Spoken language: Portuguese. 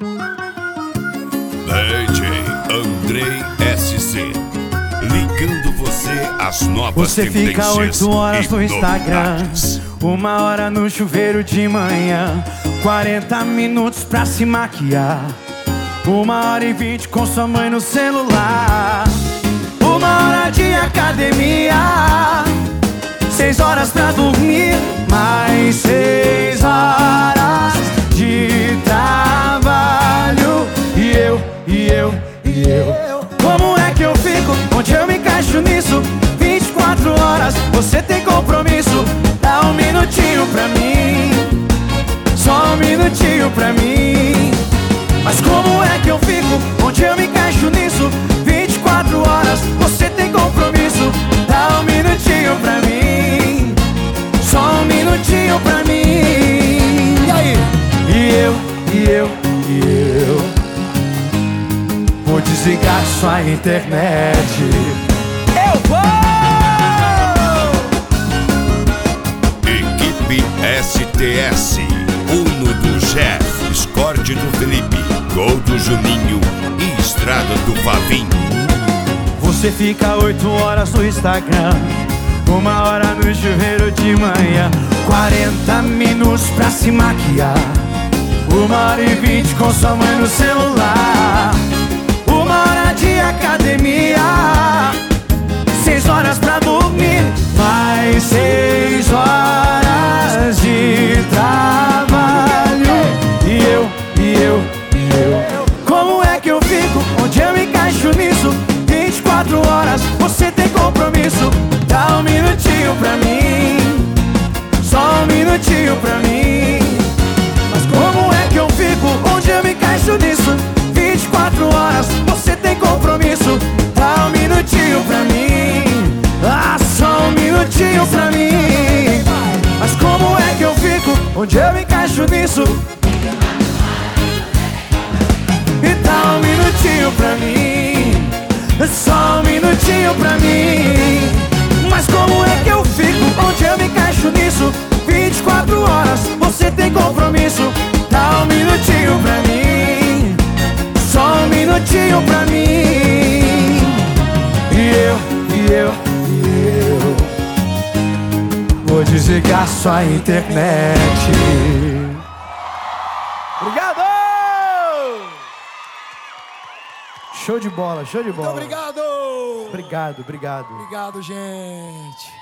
DJ Andrei SC, ligando você às novas você tendências. Fica 8 horas no Instagram, novidades. 1 hora no chuveiro de manhã, 40 minutos pra se maquiar, 1h20 com sua mãe no celular, 1 hora de academia, 6 horas pra dormir, mais 6 horas de trabalho. E eu, como é que eu fico? Onde eu me encaixo nisso? 24 horas, você tem compromisso. Dá um minutinho pra mim, só um minutinho pra mim. Mas como é que eu fico? Onde eu me encaixo nisso? 24 horas, você tem compromisso. Dá um minutinho pra mim, só um minutinho pra mim. E aí? E eu vou desligar sua internet. Eu vou! Equipe STS, Uno do Jeff, Escort do Felipe, Gol do Juninho e Estrada do Favinho. Você fica 8 horas no Instagram, 1 hora no chuveiro de manhã, 40 minutos pra se maquiar, 1h20 com sua mãe no celular, 1 hora de academia, 6 horas pra dormir, mais 6 horas de trabalho. E eu, como é que eu fico? Onde eu me encaixo nisso? 24 horas, você tem compromisso. Dá um minutinho pra mim, só um minutinho pra mim. Mas como é que eu fico? Onde eu me encaixo nisso? 24 horas, você tem compromisso. Dá um minutinho pra mim, só um minutinho pra mim. Mas como é que eu fico? Onde eu me encaixo nisso? E dá um minutinho pra mim, só um minutinho pra mim. Mas como é que eu fico? Onde eu me encaixo nisso? 24 horas, você tem compromisso. Dá um minutinho pra mim, só um minutinho pra mim. E eu vou desligar sua internet. Obrigado! Show de bola, show de bola. Muito obrigado! Obrigado. Obrigado, gente.